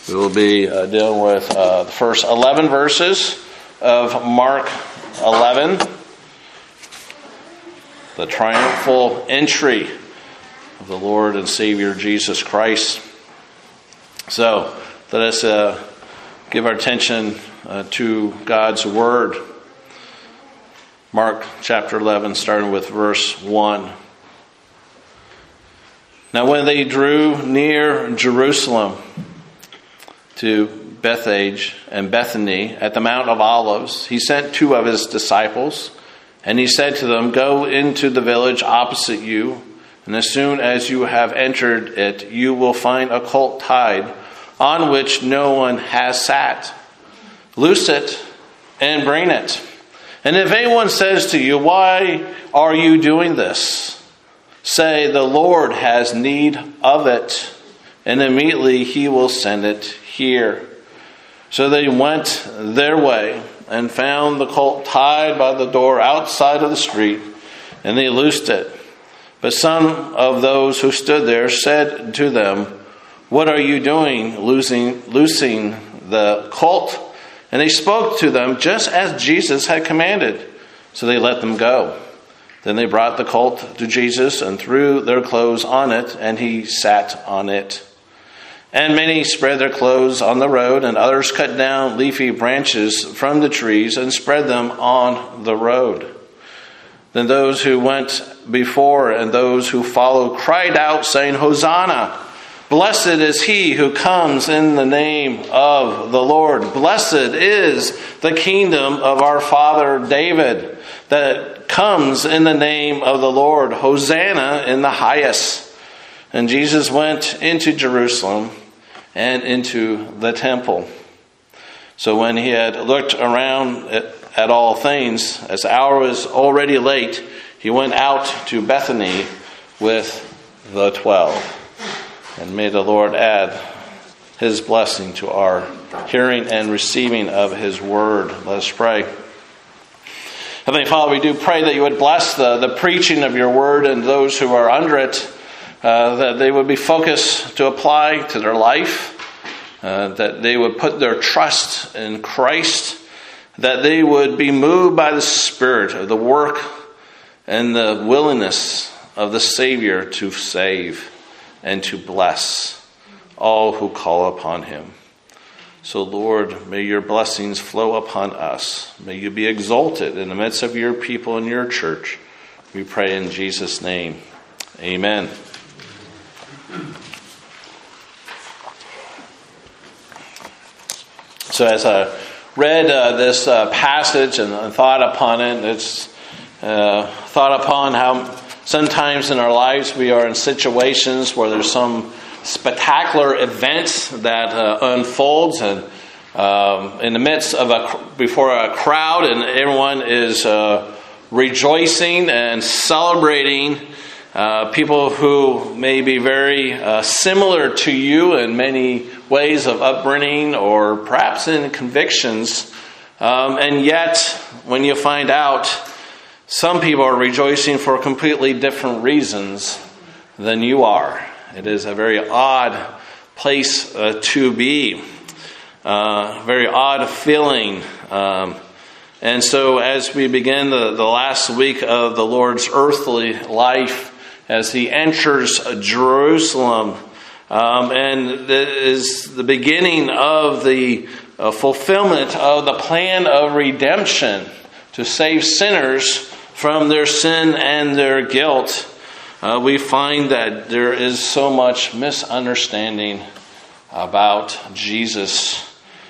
We will be dealing with the first 11 verses of Mark 11, the triumphal entry of the Lord and Savior Jesus Christ. So let us give our attention to God's Word. Mark chapter 11, starting with verse 1. Now when they drew near Jerusalem to Bethphage and Bethany at the Mount of Olives, he sent two of his disciples, and he said to them, "Go into the village opposite you, and as soon as you have entered it, you will find a colt tied, on which no one has sat. Loose it and bring it. And if anyone says to you, 'Why are you doing this?' say, 'The Lord has need of it,' and immediately he will send it here." So they went their way and found the colt tied by the door outside of the street, and they loosed it. But some of those who stood there said to them, "What are you doing, loosing the colt?" And they spoke to them just as Jesus had commanded. So they let them go. Then they brought the colt to Jesus and threw their clothes on it, and he sat on it. And many spread their clothes on the road, and others cut down leafy branches from the trees and spread them on the road. Then those who went before and those who followed cried out, saying, "Hosanna! Blessed is he who comes in the name of the Lord. Blessed is the kingdom of our father David that comes in the name of the Lord. Hosanna in the highest." And Jesus went into Jerusalem and into the temple. So when he had looked around at all things, as the hour was already late, he went out to Bethany with the 12. And may the Lord add his blessing to our hearing and receiving of his word. Let us pray. Heavenly Father, we do pray that you would bless the preaching of your word and those who are under it, that they would be focused to apply to their life, that they would put their trust in Christ, that they would be moved by the Spirit of the work and the willingness of the Savior to save and to bless all who call upon him. So, Lord, may your blessings flow upon us. May you be exalted in the midst of your people and your church. We pray in Jesus' name. Amen. So as I read this passage and thought upon it, it's thought upon how sometimes in our lives we are in situations where there's some spectacular events that unfolds, and in the midst of before a crowd, and everyone is rejoicing and celebrating people who may be very similar to you in many ways of upbringing or perhaps in convictions, and yet when you find out some people are rejoicing for completely different reasons than you are. It is a very odd place to be. Very odd feeling. And so as we begin the last week of the Lord's earthly life, as he enters Jerusalem, and it is the beginning of the fulfillment of the plan of redemption to save sinners from their sin and their guilt, we find that there is so much misunderstanding about Jesus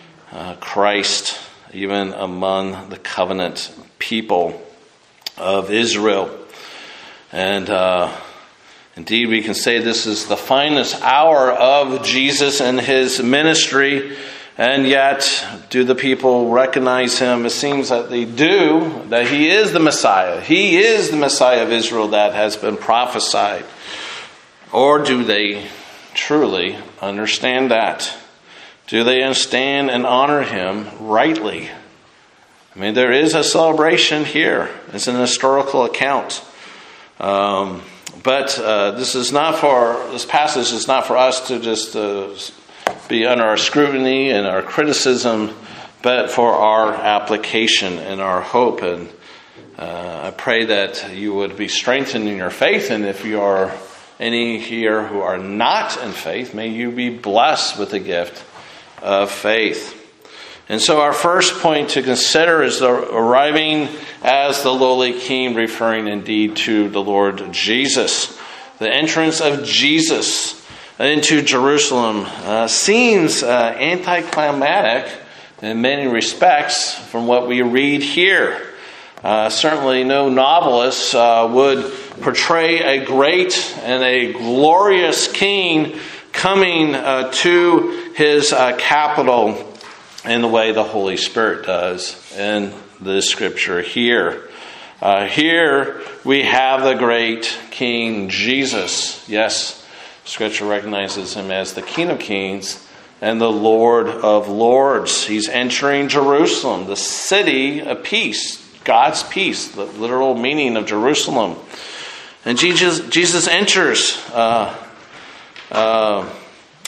Christ, even among the covenant people of Israel. And indeed, we can say this is the finest hour of Jesus and his ministry. And yet, do the people recognize him? It seems that they do, that he is the Messiah. He is the Messiah of Israel that has been prophesied. Or do they truly understand that? Do they understand and honor him rightly? I mean, there is a celebration here. It's an historical account. But this passage is not for us to just be under our scrutiny and our criticism, but for our application and our hope. And I pray that you would be strengthened in your faith. And if you are any here who are not in faith, may you be blessed with the gift of faith. And so our first point to consider is the arriving as the lowly king, referring indeed to the Lord Jesus. The entrance of Jesus into Jerusalem seems anticlimactic in many respects from what we read here. Certainly no novelist would portray a great and a glorious king coming to his capital in the way the Holy Spirit does in the scripture here. Here we have the great King Jesus. Yes, scripture recognizes him as the King of Kings and the Lord of Lords. He's entering Jerusalem, the city of peace, God's peace, the literal meaning of Jerusalem. And Jesus enters, but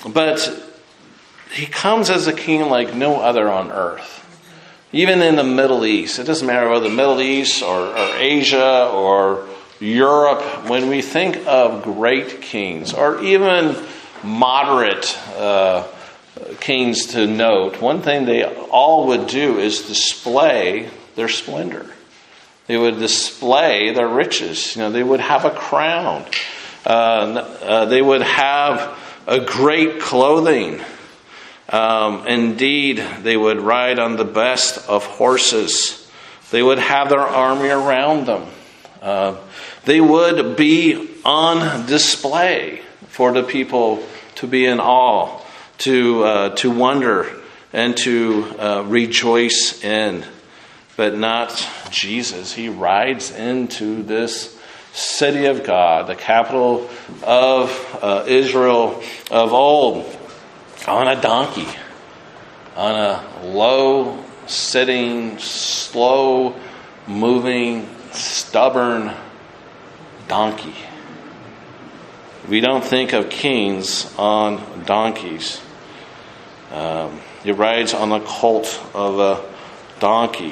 he comes as a king like no other on earth. Even in the Middle East, it doesn't matter whether the Middle East or Asia or Europe, when we think of great kings or even moderate kings to note, one thing they all would do is display their splendor. They would display their riches. They would have a crown. They would have a great clothing. Indeed, they would ride on the best of horses. They would have their army around them. They would be on display for the people to be in awe, to wonder, and to rejoice in. But not Jesus. He rides into this city of God, the capital of Israel of old, on a donkey, on a low-sitting, slow-moving, stubborn donkey. We don't think of kings on donkeys. He rides on the colt of a donkey.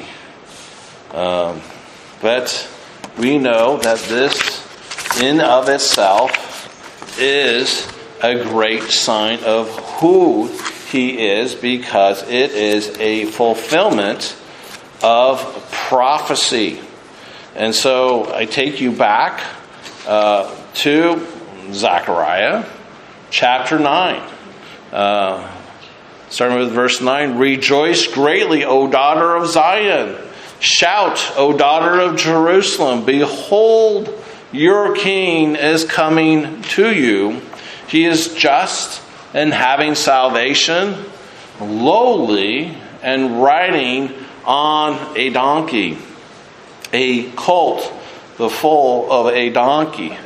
But we know that this, in of itself, is a great sign of who he is, because it is a fulfillment of prophecy. And so I take you back to Zechariah chapter 9. Starting with verse 9. Rejoice greatly, O daughter of Zion. Shout, O daughter of Jerusalem. Behold, your king is coming to you. He is just and having salvation, lowly and riding on a donkey, a colt, the foal of a donkey.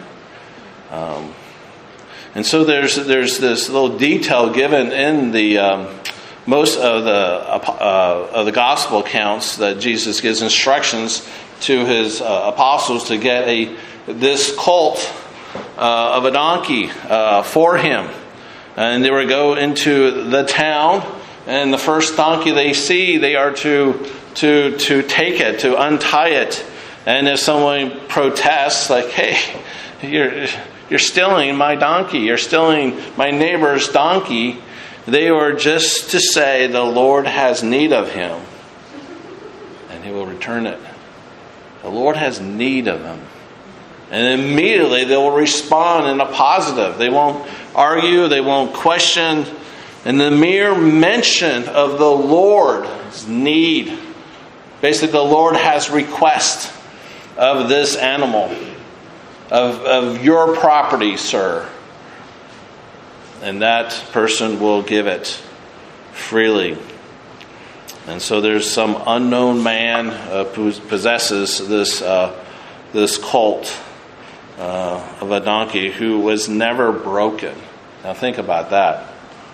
And so there's this little detail given in the most of the gospel accounts that Jesus gives instructions to his apostles to get this colt of a donkey for him. And they would go into the town, and the first donkey they see, they are to take it, to untie it. And if someone protests, like, hey, you're stealing my donkey, you're stealing my neighbor's donkey, they were just to say the Lord has need of him, and he will return it. The Lord has need of him. And immediately they will respond in a positive. They won't argue, they won't question. And the mere mention of the Lord's need, basically the Lord has request of this animal, of your property, sir. And that person will give it freely. And so there's some unknown man who possesses this colt of a donkey who was never broken. Now think about that.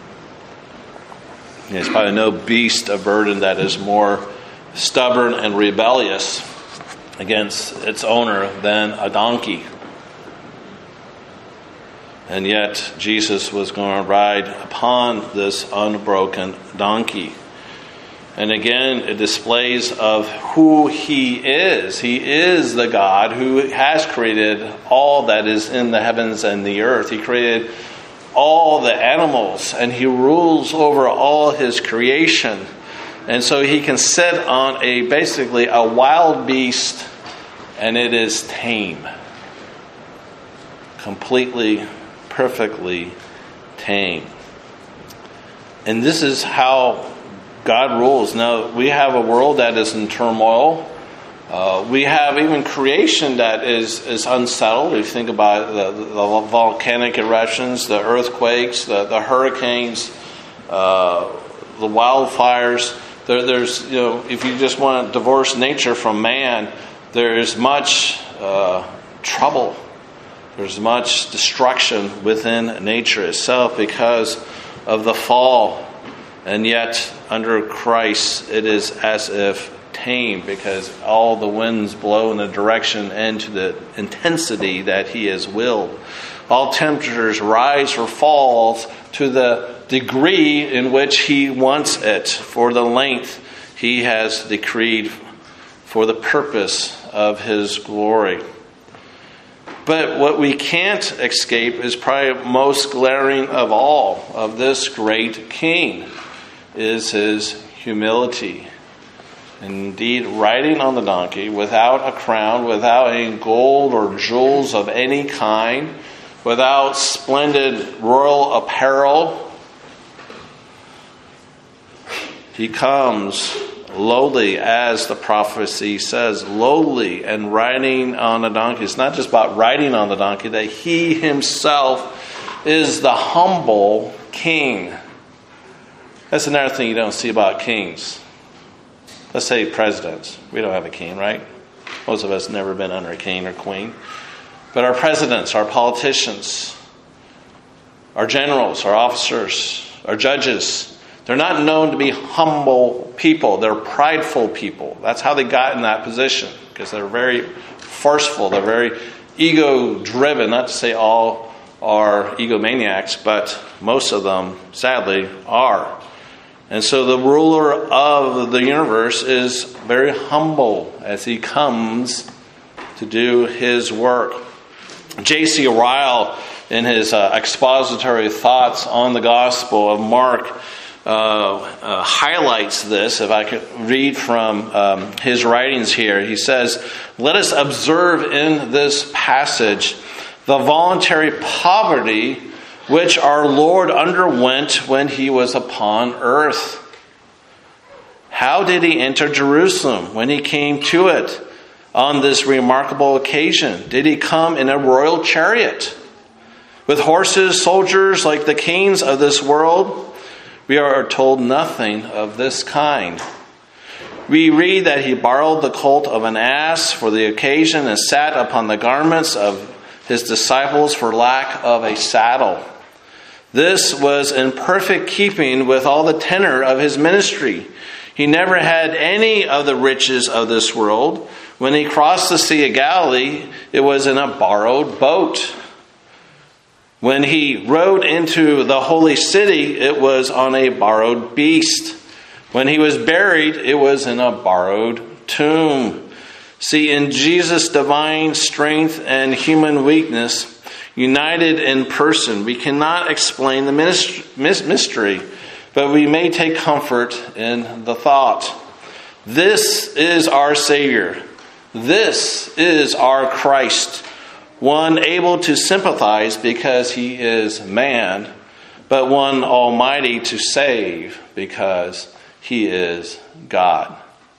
There's probably no beast of burden that is more stubborn and rebellious against its owner than a donkey. And yet Jesus was going to ride upon this unbroken donkey. And again, it displays of who he is. He is the God who has created all that is in the heavens and the earth. He created all the animals, and he rules over all his creation. And so he can sit on basically a wild beast, and it is tame. Completely, perfectly tame. And this is how God rules. Now, we have a world that is in turmoil. We have even creation that is unsettled. If you think about the volcanic eruptions, the earthquakes, the hurricanes, the wildfires. There's, if you just want to divorce nature from man, there is much trouble. There's much destruction within nature itself because of the fall. And yet, under Christ, it is as if tame, because all the winds blow in the direction and to the intensity that he has willed. All temperatures rise or fall to the degree in which he wants it, for the length he has decreed, for the purpose of his glory. But what we can't escape is probably most glaring of all of this great king is his humility. Indeed, riding on the donkey without a crown, without any gold or jewels of any kind, without splendid royal apparel, he comes lowly, as the prophecy says, lowly and riding on a donkey. It's not just about riding on the donkey, that he himself is the humble king. That's another thing you don't see about kings. Let's say presidents. We don't have a king, right? Most of us never been under a king or queen. But our presidents, our politicians, our generals, our officers, our judges, they're not known to be humble people. They're prideful people. That's how they got in that position, because they're very forceful. They're very ego-driven. Not to say all are egomaniacs, but most of them, sadly, are. And so the ruler of the universe is very humble as he comes to do his work. J.C. Ryle, in his expository thoughts on the Gospel of Mark, highlights this. If I could read from his writings here, he says, "Let us observe in this passage the voluntary poverty which our Lord underwent when he was upon earth. How did he enter Jerusalem when he came to it on this remarkable occasion? Did he come in a royal chariot with horses, soldiers like the kings of this world? We are told nothing of this kind. We read that he borrowed the colt of an ass for the occasion and sat upon the garments of his disciples for lack of a saddle. This was in perfect keeping with all the tenor of his ministry. He never had any of the riches of this world. When he crossed the Sea of Galilee, it was in a borrowed boat. When he rode into the holy city, it was on a borrowed beast. When he was buried, it was in a borrowed tomb. See, in Jesus' divine strength and human weakness, united in person, we cannot explain the mystery, but we may take comfort in the thought. This is our Savior. This is our Christ, one able to sympathize because he is man, but one almighty to save because he is God.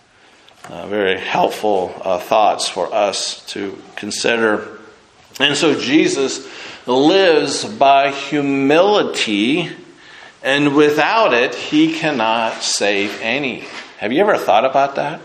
Very helpful thoughts for us to consider. And so Jesus lives by humility, and without it, he cannot save any. Have you ever thought about that?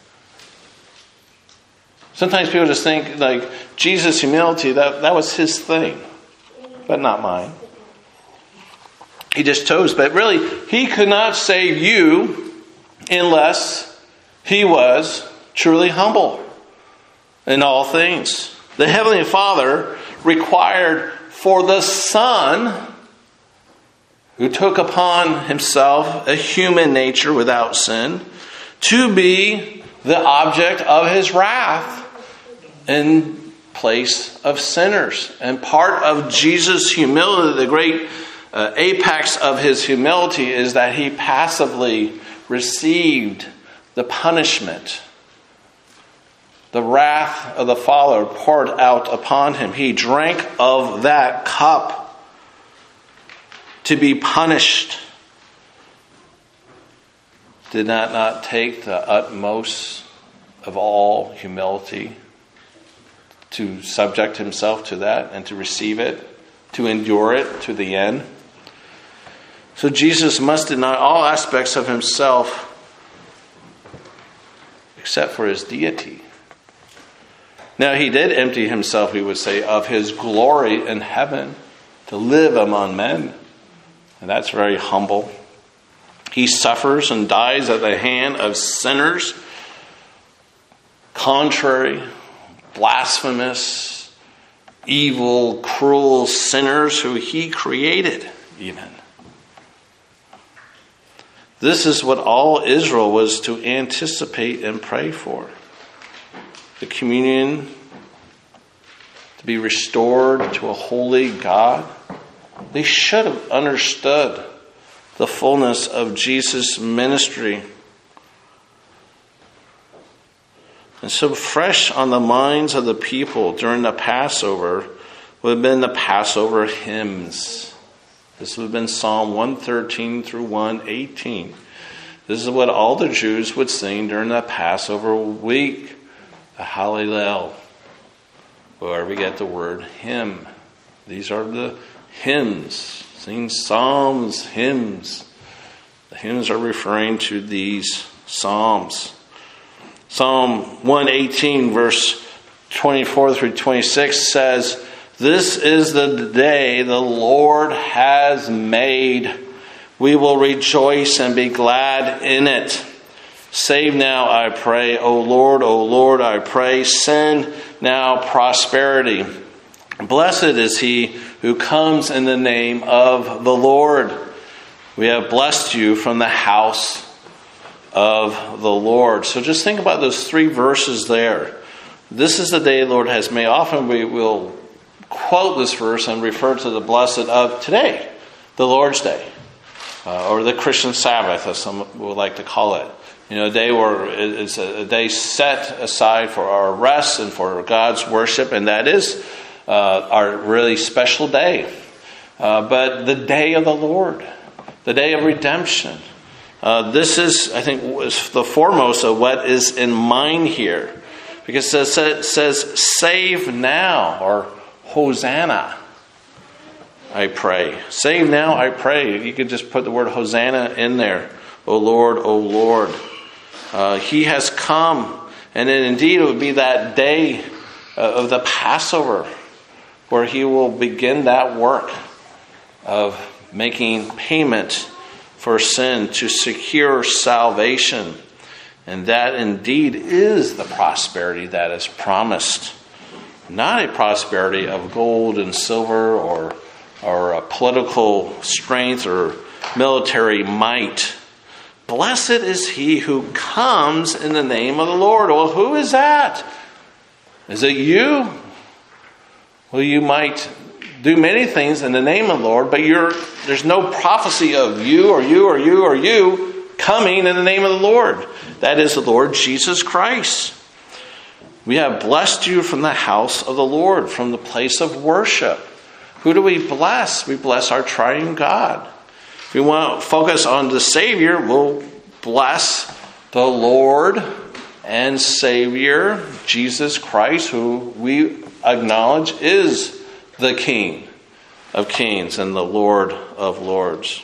Sometimes people just think, like, Jesus' humility, that was his thing, but not mine. He just chose. But really, he could not save you unless he was truly humble in all things. The Heavenly Father required for the Son, who took upon himself a human nature without sin, to be the object of his wrath in place of sinners. And part of Jesus' humility, the great apex of his humility, is that he passively received the punishment, the wrath of the Father poured out upon him. He drank of that cup to be punished. Did not take the utmost of all humility to subject himself to that and to receive it, to endure it to the end? So Jesus must deny all aspects of himself except for his deity. Now, he did empty himself, we would say, of his glory in heaven to live among men. And that's very humble. He suffers and dies at the hand of sinners, contrary, blasphemous, evil, cruel sinners who he created even. This is what all Israel was to anticipate and pray for. The communion to be restored to a holy God. They should have understood the fullness of Jesus' ministry. And so fresh on the minds of the people during the Passover would have been the Passover hymns. This would have been Psalm 113 through 118. This is what all the Jews would sing during the Passover week. The Hallel, where we get the word hymn. These are the hymns. Sing psalms, hymns. The hymns are referring to these psalms. Psalm 118, verse 24 through 26 says, "This is the day the Lord has made. We will rejoice and be glad in it. Save now, I pray. O Lord, I pray. Send now prosperity. Blessed is he who comes in the name of the Lord. We have blessed you from the house of the Lord." So just think about those three verses there. This is the day the Lord has made. Often we will quote this verse and refer to the blessed of today, the Lord's Day, or the Christian Sabbath, as some would like to call it. You know, a day where it's a day set aside for our rest and for God's worship, and that is our really special day. But the day of the Lord, the day of redemption, this is, I think, was the foremost of what is in mind here. Because it says, "Save now," or "Hosanna, I pray." Save now, I pray. You could just put the word Hosanna in there. O Lord, O Lord. He has come. And then indeed it would be that day of the Passover where he will begin that work of making payment for sin to secure salvation. And that indeed is the prosperity that is promised. Not a prosperity of gold and silver or a political strength or military might. Blessed is he who comes in the name of the Lord. Well, who is that? Is it you? Well, you might do many things in the name of the Lord, but there's no prophecy of you or you or you or you coming in the name of the Lord. That is the Lord Jesus Christ. We have blessed you from the house of the Lord, from the place of worship. Who do we bless? We bless our triune God. If we want to focus on the Savior, we'll bless the Lord and Savior, Jesus Christ, who we acknowledge is the King of Kings and the Lord of Lords.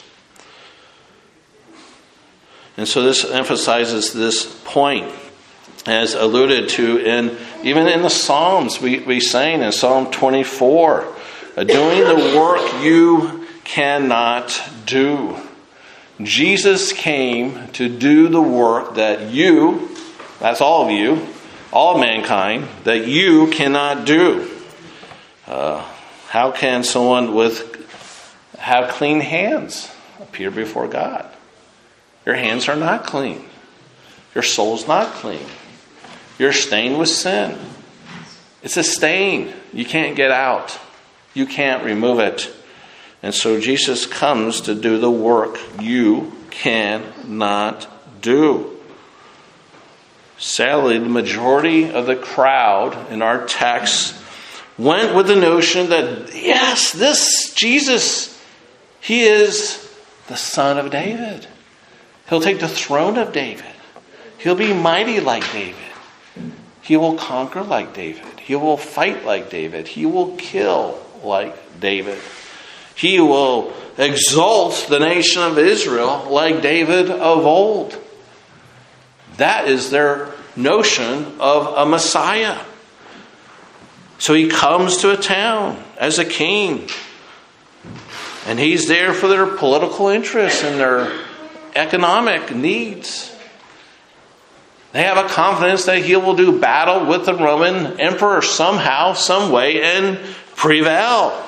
And so this emphasizes this point, as alluded to even in the Psalms. We sang in Psalm 24, doing the work you cannot do. Jesus came to do the work that you, that's all of you, all mankind, that you cannot do. How can someone have clean hands appear before God? Your hands are not clean. Your soul's not clean. You're stained with sin. It's a stain. You can't get out. You can't remove it. And so Jesus comes to do the work you cannot do. Sadly, the majority of the crowd in our text went with the notion that, yes, this Jesus, he is the Son of David. He'll take the throne of David. He'll be mighty like David. He will conquer like David. He will fight like David. He will kill like David. He will exalt the nation of Israel like David of old. That is their notion of a Messiah. So he comes to a town as a king. And he's there for their political interests and their economic needs. They have a confidence that he will do battle with the Roman emperor somehow, some way, and prevail.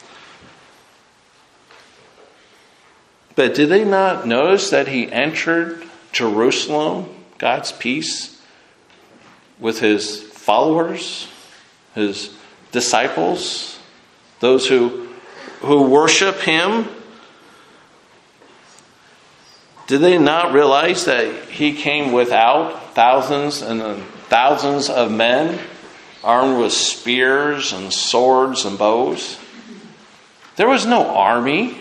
But did they not notice that he entered Jerusalem, God's peace, with his followers, his disciples, those who worship him? Did they not realize that he came without thousands and thousands of men armed with spears and swords and bows? There was no army.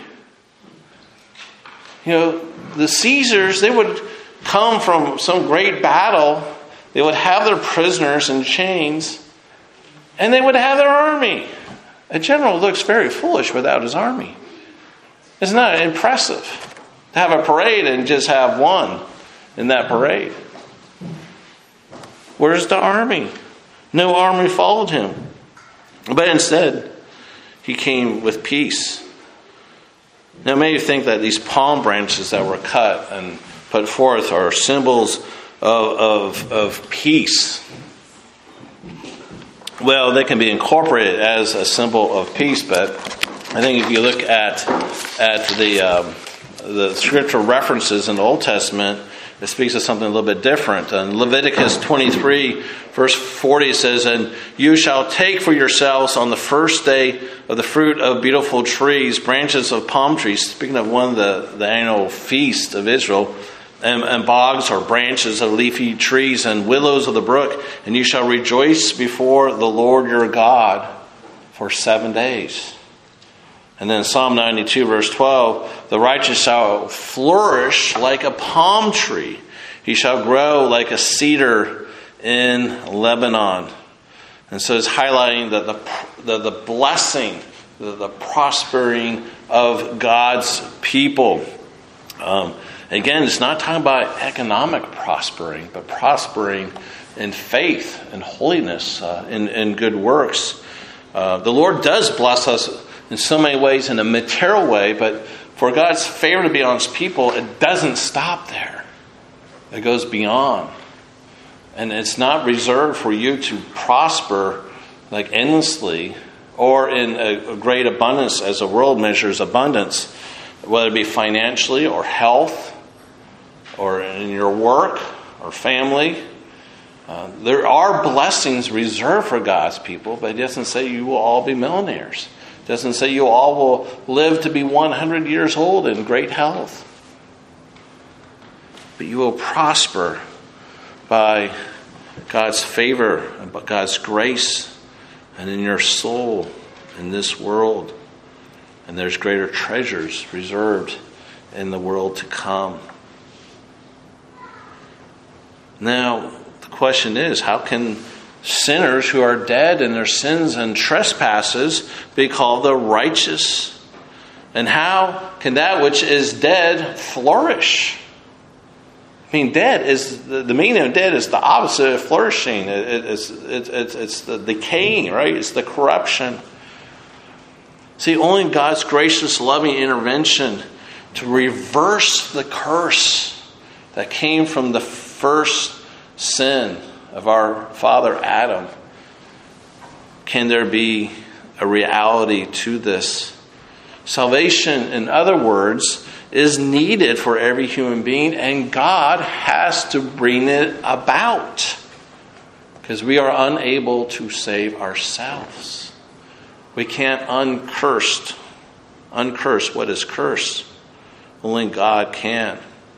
You know, the Caesars, they would come from some great battle. They would have their prisoners in chains, and they would have their army. A general looks very foolish without his army. It's not impressive to have a parade and just have one in that parade. Where's the army? No army followed him. But instead, he came with peace. Now, maybe you think that these palm branches that were cut and put forth are symbols of peace. Well, they can be incorporated as a symbol of peace, but I think if you look at the scriptural references in the Old Testament, it speaks of something a little bit different. In Leviticus 23, verse 40 says, "And you shall take for yourselves on the first day of the fruit of beautiful trees, branches of palm trees," speaking of one of the annual feasts of Israel, and bogs or branches of leafy trees and willows of the brook, "and you shall rejoice before the Lord your God for 7 days." And then Psalm 92 verse 12, "The righteous shall flourish like a palm tree. He shall grow like a cedar in Lebanon." And so it's highlighting the blessing, the prospering of God's people. Again, it's not talking about economic prospering, but prospering in faith and holiness, in good works. The Lord does bless us in so many ways in a material way, but for God's favor to be on his people, it doesn't stop there. It goes beyond. And it's not reserved for you to prosper like endlessly or in a great abundance as the world measures abundance, whether it be financially or health or in your work or family. There are blessings reserved for God's people, but it doesn't say you will all be millionaires. It doesn't say you all will live to be 100 years old in great health. But you will prosper by God's favor and by God's grace and in your soul in this world. And there's greater treasures reserved in the world to come. Now, the question is, how can sinners who are dead in their sins and trespasses be called the righteous? And how can that which is dead flourish? I mean, dead is the meaning of dead is the opposite of flourishing. It's the decaying, right? It's the corruption. See, only God's gracious, loving intervention to reverse the curse that came from the first sin of our father Adam, can there be a reality to this. Salvation, in other words, is needed for every human being, and God has to bring it about because we are unable to save ourselves. We can't uncurse what is cursed. Only God can.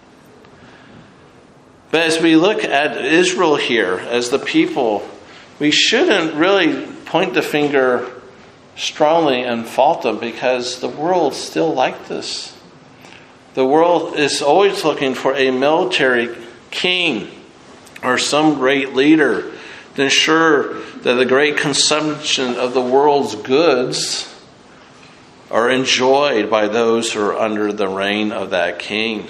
But as we look at Israel here as the people, we shouldn't really point the finger strongly and fault them because the world's still like this. The world is always looking for a military king or some great leader to ensure that the great consumption of the world's goods are enjoyed by those who are under the reign of that king.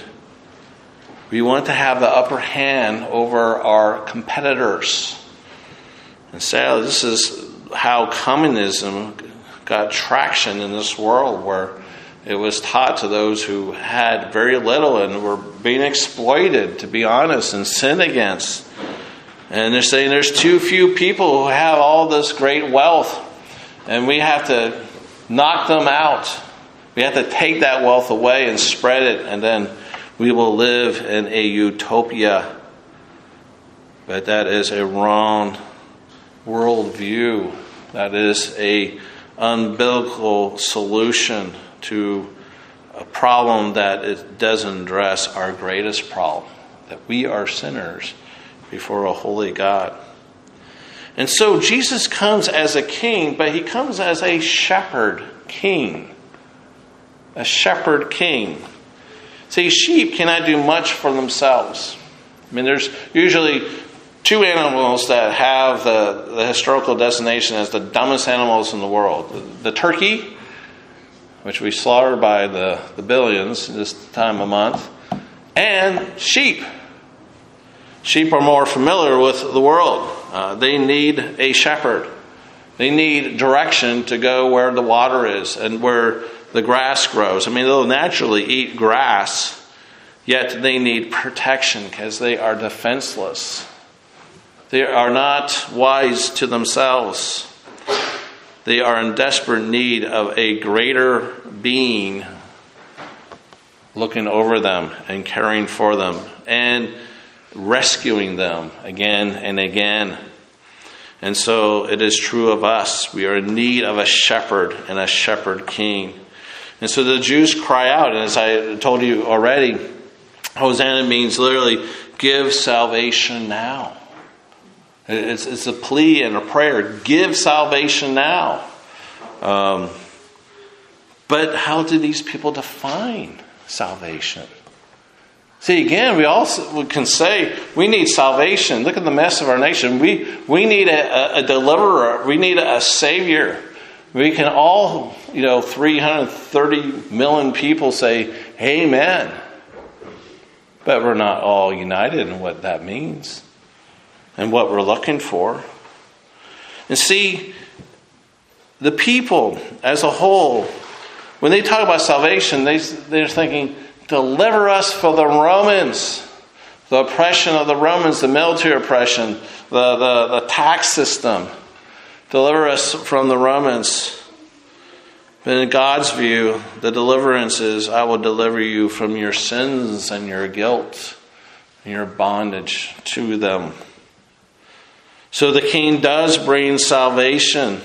We want to have the upper hand over our competitors. And sadly, this is how communism got traction in this world, where it was taught to those who had very little and were being exploited, to be honest, and sinned against. And they're saying there's too few people who have all this great wealth, and we have to knock them out. We have to take that wealth away and spread it, and then we will live in a utopia. But that is a wrong worldview. That is a unbiblical solution to a problem that it doesn't address our greatest problem, that we are sinners before a holy God. And so Jesus comes as a king, but he comes as a shepherd king. A shepherd king. See, sheep cannot do much for themselves. I mean, there's usually two animals that have the historical designation as the dumbest animals in the world. The turkey, which we slaughter by the billions this time of month, and sheep. Sheep are more familiar with the world. They need a shepherd. They need direction to go where the water is and where the grass grows. I mean, they'll naturally eat grass, yet they need protection because they are defenseless. They are not wise to themselves. They are in desperate need of a greater being looking over them and caring for them and rescuing them again and again. And so it is true of us. We are in need of a shepherd and a shepherd king. And so the Jews cry out, and as I told you already, Hosanna means literally, give salvation now. It's a plea and a prayer. Give salvation now. But how do these people define salvation? See, again, we can say we need salvation. Look at the mess of our nation. We need a deliverer. We need a savior. We can all, 330 million people say amen. But we're not all united in what that means and what we're looking for. And see, the people as a whole, when they talk about salvation, they're thinking, deliver us from the Romans, the oppression of the Romans, the military oppression, the tax system. Deliver us from the Romans. But in God's view, the deliverance is, I will deliver you from your sins and your guilt and your bondage to them. So the king does bring salvation.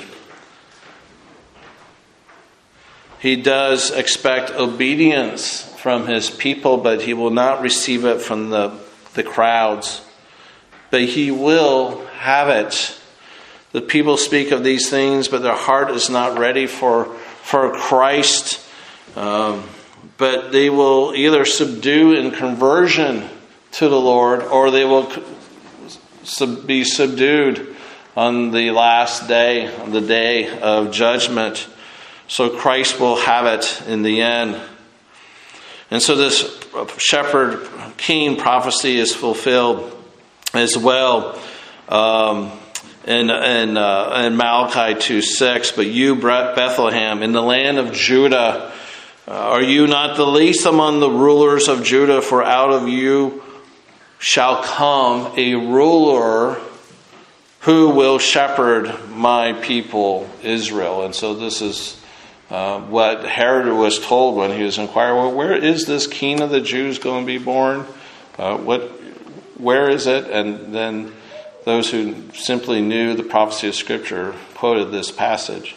He does expect obedience from his people, but he will not receive it from the crowds. But he will have it. The people speak of these things, but their heart is not ready for Christ. But they will either subdue in conversion to the Lord, or they will be subdued on the last day, on the day of judgment. So Christ will have it in the end. And so this shepherd king prophecy is fulfilled as well in Malachi 2:6. But you, Bethlehem, in the land of Judah, are you not the least among the rulers of Judah? For out of you shall come a ruler who will shepherd my people Israel? And so this is what Herod was told when he was inquiring, well, where is this king of the Jews going to be born? Where is it? And then those who simply knew the prophecy of Scripture quoted this passage.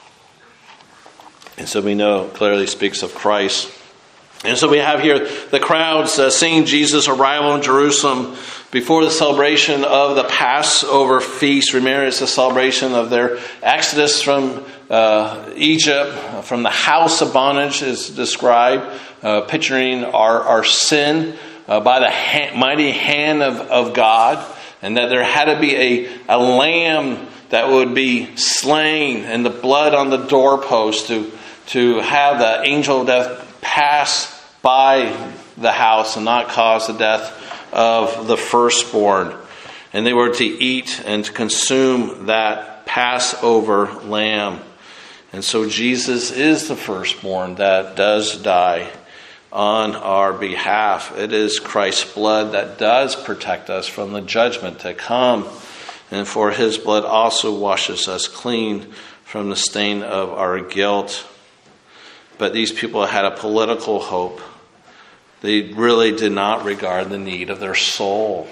And so we know it clearly speaks of Christ. And so we have here the crowds seeing Jesus' arrival in Jerusalem before the celebration of the Passover feast. Remember, it's the celebration of their exodus from Egypt, from the house of bondage is described, picturing our sin by the mighty hand of God, and that there had to be a lamb that would be slain and the blood on the doorpost to have the angel of death pass by the house and not cause the death of the firstborn. And they were to eat and to consume that Passover lamb. And so Jesus is the firstborn that does die on our behalf. It is Christ's blood that does protect us from the judgment to come. And for his blood also washes us clean from the stain of our guilt. But these people had a political hope. They really did not regard the need of their soul.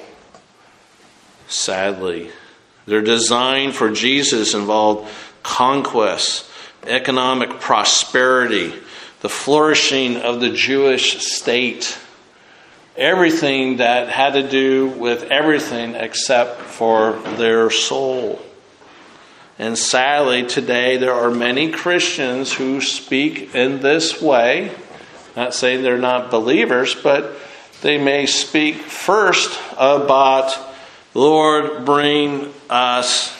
Sadly, their design for Jesus involved conquest, economic prosperity, the flourishing of the Jewish state, everything that had to do with everything except for their soul. And sadly, today there are many Christians who speak in this way. Not saying they're not believers, but they may speak first about, Lord, bring us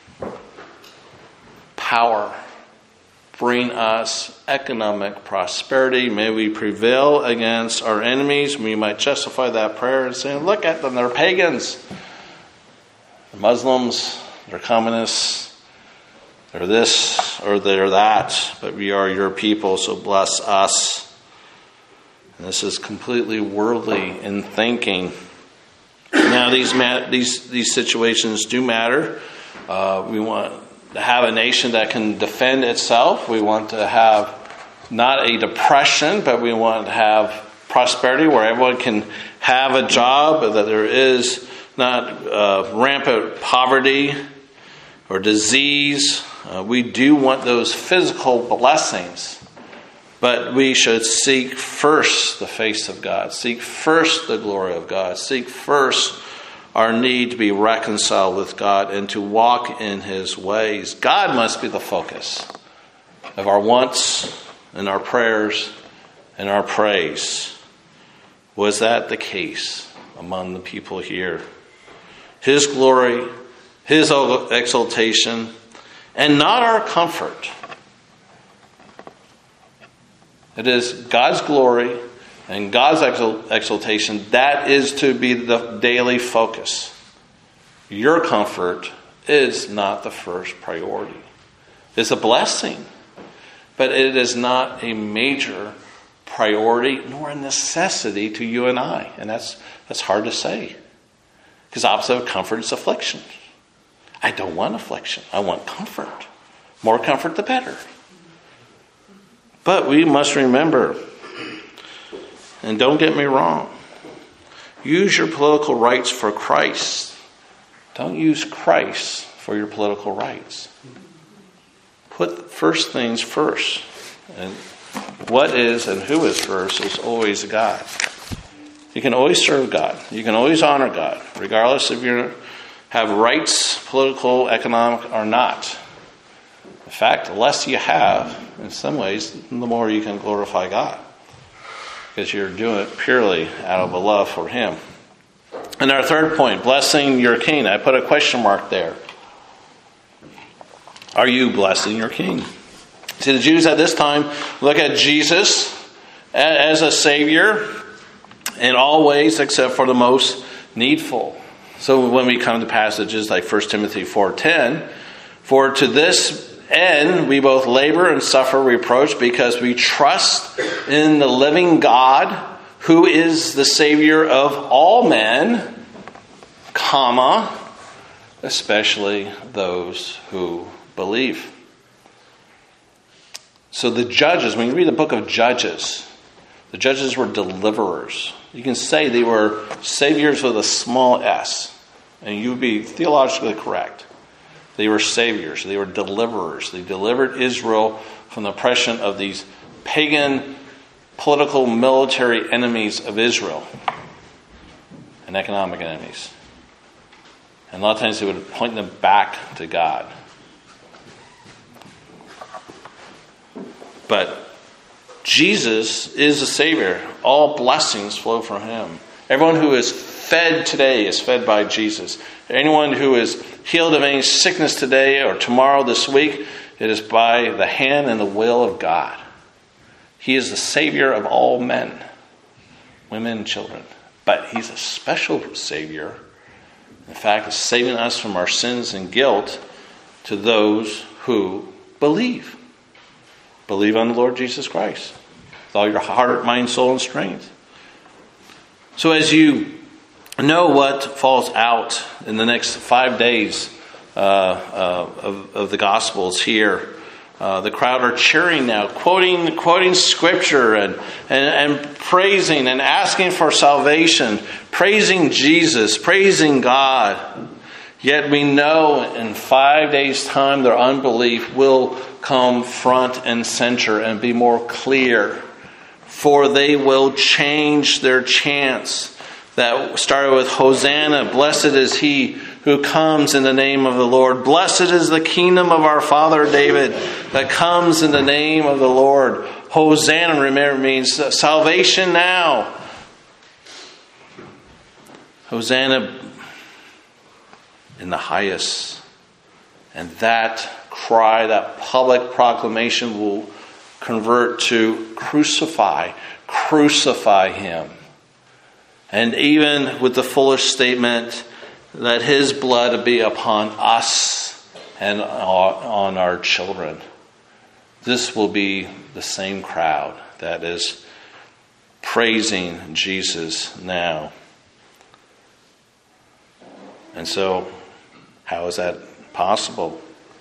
power. Bring us economic prosperity. May we prevail against our enemies. We might justify that prayer and say, look at them, they're pagans. They're Muslims, they're communists, they're this or they're that, but we are your people, so bless us. And this is completely worldly in thinking. Now, these situations do matter. We want to have a nation that can defend itself. We want to have not a depression, but we want to have prosperity where everyone can have a job, that there is not rampant poverty or disease. We do want those physical blessings. But we should seek first the face of God. Seek first the glory of God. Seek first our need to be reconciled with God and to walk in his ways. God must be the focus of our wants and our prayers and our praise. Was that the case among the people here? His glory, his exaltation, and not our comfort. It is God's glory and God's exaltation. That is to be the daily focus. Your comfort is not the first priority. It's a blessing, but it is not a major priority nor a necessity to you and I. And that's hard to say. Because opposite of comfort is affliction. I don't want affliction. I want comfort. More comfort, the better. But we must remember, and don't get me wrong, use your political rights for Christ. Don't use Christ for your political rights. Put first things first. And what is and who is first is always God. You can always serve God. You can always honor God, regardless if you have rights, political, economic, or not. In fact, the less you have, in some ways, the more you can glorify God. Because you're doing it purely out of a love for him. And our third point, blessing your king. I put a question mark there. Are you blessing your king? See, the Jews at this time look at Jesus as a Savior in all ways except for the most needful. So when we come to passages like 1 Timothy 4:10, for to this end we both labor and suffer reproach because we trust in the living God who is the Savior of all men, especially those who believe. So the judges, when you read the book of Judges, the judges were deliverers. You can say they were saviors with a small s, and you would be theologically correct. They were saviors. They were deliverers. They delivered Israel from the oppression of these pagan political military enemies of Israel and economic enemies. And a lot of times they would point them back to God. But Jesus is the Savior. All blessings flow from Him. Everyone who is fed today is fed by Jesus. Anyone who is healed of any sickness today or tomorrow, this week, it is by the hand and the will of God. He is the Savior of all men, women, and children. But He's a special Savior. In fact, it's saving us from our sins and guilt to those who believe. Believe on the Lord Jesus Christ with all your heart, mind, soul, and strength. So as you know what falls out in the next 5 days of the Gospels here, the crowd are cheering now, quoting Scripture and praising and asking for salvation, praising Jesus, praising God. Yet we know in 5 days' time their unbelief will come front and center and be more clear. For they will change their chants. That started with Hosanna, blessed is he who comes in the name of the Lord. Blessed is the kingdom of our father David that comes in the name of the Lord. Hosanna, remember, means salvation now. Hosanna in the highest. And that cry, that public proclamation will convert to crucify him. And even with the foolish statement, let his blood be upon us and on our children. This will be the same crowd that is praising Jesus now. And so, how is that possible?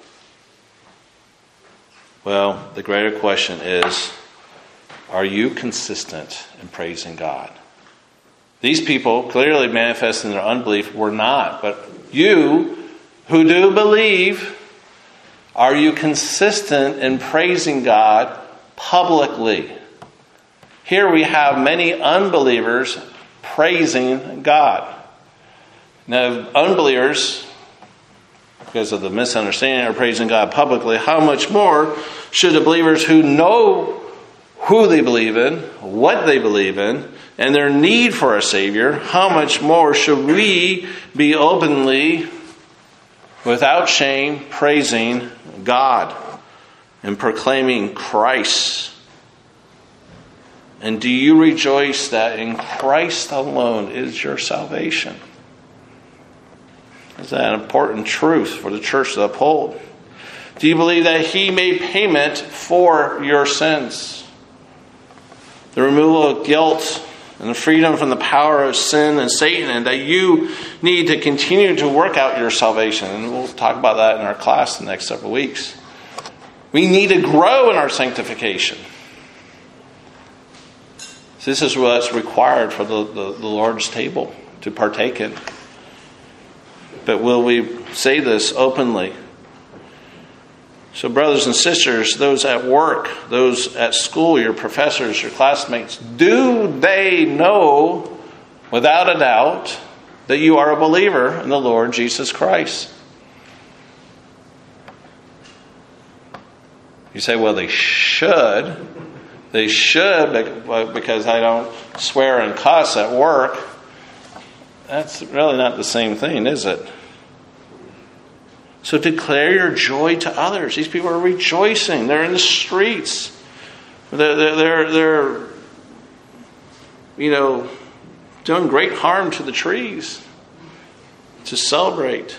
Well, the greater question is, are you consistent in praising God? These people, clearly manifesting their unbelief, were not. But you, who do believe, are you consistent in praising God publicly? Here we have many unbelievers praising God. Now, unbelievers, because of the misunderstanding, are praising God publicly. How much more should the believers who know who they believe in, what they believe in, and their need for a Savior, how much more should we be openly, without shame, praising God and proclaiming Christ? And do you rejoice that in Christ alone is your salvation? Is that an important truth for the church to uphold? Do you believe that He made payment for your sins? The removal of guilt and the freedom from the power of sin and Satan, and that you need to continue to work out your salvation. And we'll talk about that in our class the next several weeks. We need to grow in our sanctification. So this is what's required for the Lord's table to partake in. But will we say this openly? So brothers and sisters, those at work, those at school, your professors, your classmates, do they know without a doubt that you are a believer in the Lord Jesus Christ? You say, well, they should. They should because I don't swear and cuss at work. That's really not the same thing, is it? So declare your joy to others. These people are rejoicing. They're in the streets. They're doing great harm to the trees to celebrate.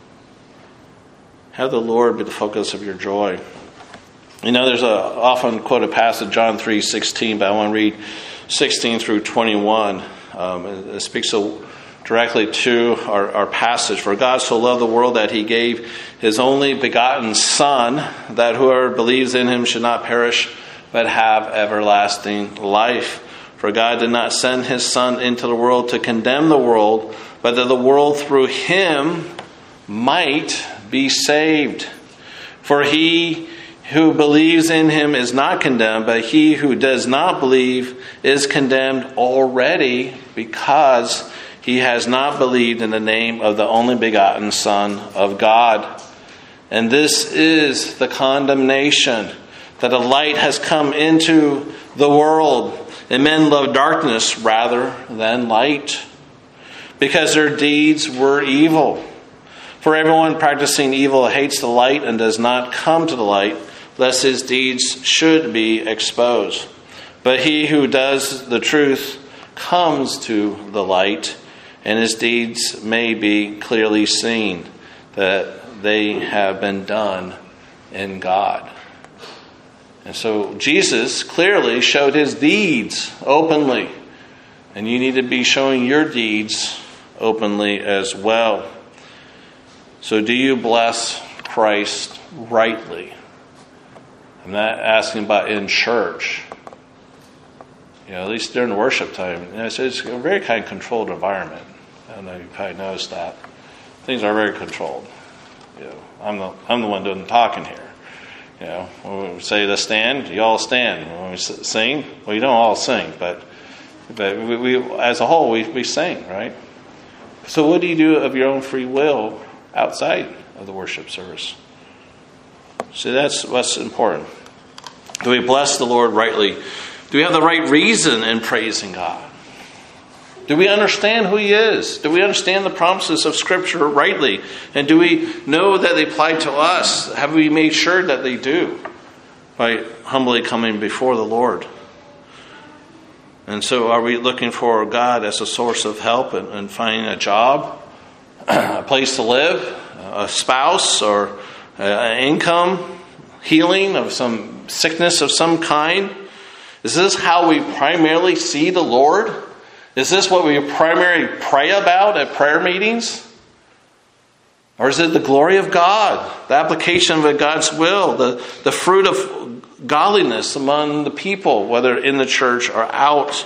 Have the Lord be the focus of your joy. There's a often quoted passage, John 3:16, but I want to read 16 through 21. It speaks of directly to our passage. For God so loved the world that he gave his only begotten Son, that whoever believes in him should not perish, but have everlasting life. For God did not send his Son into the world to condemn the world, but that the world through him might be saved. For he who believes in him is not condemned, but he who does not believe is condemned already, because he has not believed in the name of the only begotten Son of God. And this is the condemnation, that the light has come into the world, and men love darkness rather than light, because their deeds were evil. For everyone practicing evil hates the light and does not come to the light, lest his deeds should be exposed. But he who does the truth comes to the light, and his deeds may be clearly seen, that they have been done in God. And so Jesus clearly showed his deeds openly, and you need to be showing your deeds openly as well. So do you bless Christ rightly? I'm not asking about in church. At least during worship time. It's a very kind of controlled environment. I don't know if you probably noticed that. Things are very controlled. I'm the one doing the talking here. When we say to stand, you all stand. When we sing, well, you don't all sing, but we as a whole we sing, right? So what do you do of your own free will outside of the worship service? See, that's what's important. Do we bless the Lord rightly? Do we have the right reason in praising God? Do we understand who he is? Do we understand the promises of Scripture rightly? And do we know that they apply to us? Have we made sure that they do by humbly coming before the Lord? And so are we looking for God as a source of help and finding a job, a place to live, a spouse, or an income, healing of some sickness of some kind? Is this how we primarily see the Lord? Is this what we primarily pray about at prayer meetings? Or is it the glory of God, the application of God's will, the fruit of godliness among the people, whether in the church or out?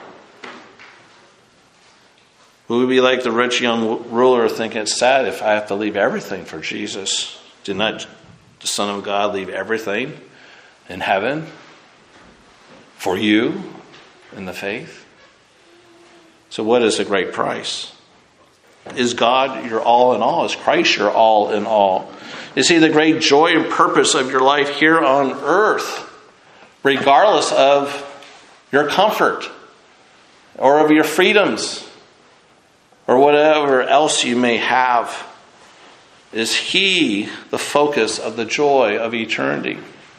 Will we be like the rich young ruler thinking it's sad if I have to leave everything for Jesus? Did not the Son of God leave everything in heaven for you in the faith? So what is the great price? Is God your all in all? Is Christ your all in all? Is he the great joy and purpose of your life here on earth, regardless of your comfort or of your freedoms or whatever else you may have? Is he the focus of the joy of eternity?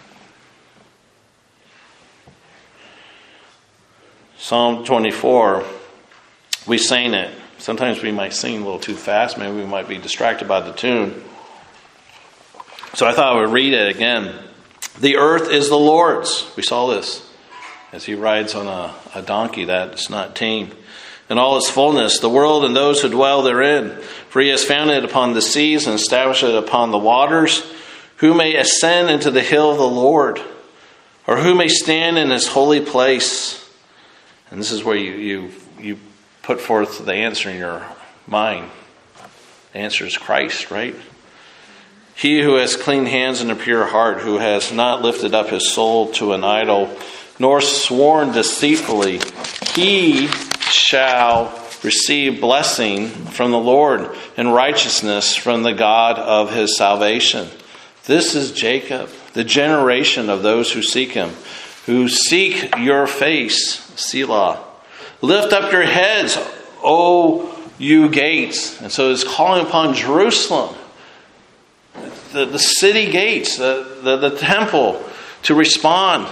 Psalm 24, we sang it. Sometimes we might sing a little too fast. Maybe we might be distracted by the tune. So I thought I would read it again. The earth is the Lord's. We saw this as he rides on a donkey that's not tame. In all its fullness, the world and those who dwell therein. For he has founded it upon the seas and established it upon the waters. Who may ascend into the hill of the Lord? Or who may stand in his holy place? And this is where you put forth the answer in your mind. The answer is Christ, right? He who has clean hands and a pure heart, who has not lifted up his soul to an idol, nor sworn deceitfully, he shall receive blessing from the Lord and righteousness from the God of his salvation. This is Jacob, the generation of those who seek him, who seek your face, Selah. Lift up your heads, O you gates. And so it's calling upon Jerusalem, the city gates, the temple, to respond.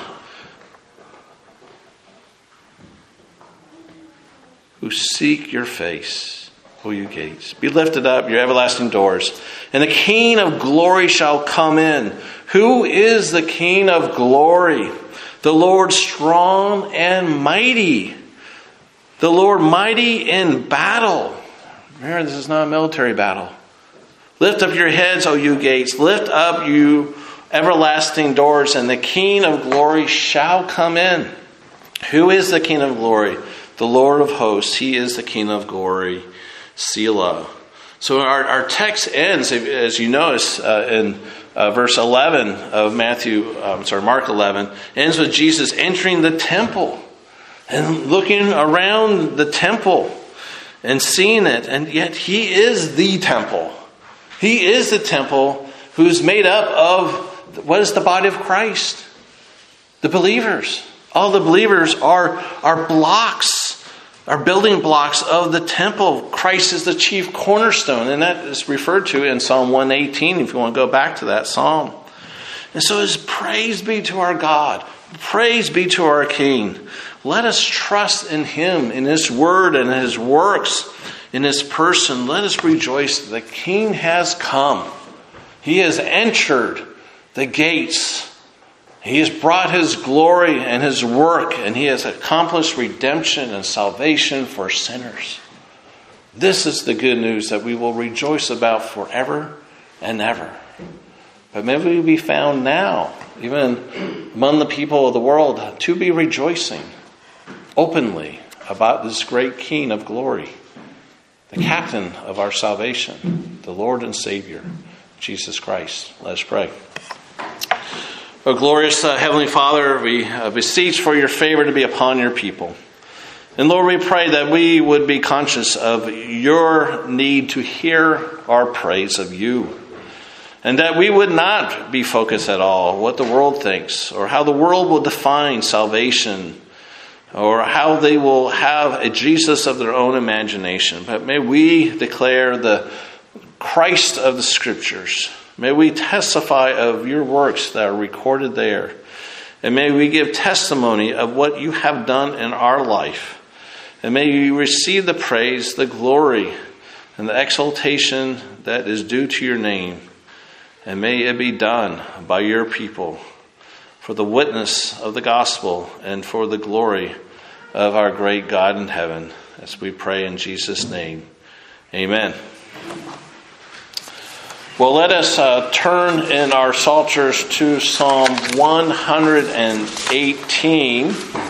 Who seek your face, O you gates. Be lifted up, your everlasting doors, and the King of glory shall come in. Who is the King of glory? The Lord strong and mighty. The Lord mighty in battle. Remember, this is not a military battle. Lift up your heads, O you gates. Lift up, you everlasting doors, and the King of glory shall come in. Who is the King of glory? The Lord of hosts. He is the King of glory. Selah. So our text ends, as you notice, in verse 11 of Mark 11, ends with Jesus entering the temple and looking around the temple and seeing it. And yet he is the temple. He is the temple who's made up of, what is the body of Christ? The believers. All the believers are blocks, are building blocks of the temple. Christ is the chief cornerstone, and that is referred to in Psalm 118, if you want to go back to that psalm. And so it's praise be to our God. Praise be to our King. Let us trust in Him, in His word and His works, in His person. Let us rejoice that the King has come. He has entered the gates. He has brought His glory and His work, and He has accomplished redemption and salvation for sinners. This is the good news that we will rejoice about forever and ever. But may we be found now, even among the people of the world, to be rejoicing openly about this great King of glory, the captain of our salvation, the Lord and Savior, Jesus Christ. Let us pray. O glorious Heavenly Father, we beseech for your favor to be upon your people. And Lord, we pray that we would be conscious of your need to hear our praise of you. And that we would not be focused at all what the world thinks, or how the world will define salvation, or how they will have a Jesus of their own imagination. But may we declare the Christ of the Scriptures. May we testify of your works that are recorded there. And may we give testimony of what you have done in our life. And may you receive the praise, the glory, and the exaltation that is due to your name. And may it be done by your people for the witness of the gospel and for the glory of our great God in heaven. As we pray in Jesus' name. Amen. Well, let us turn in our psalters to Psalm 118.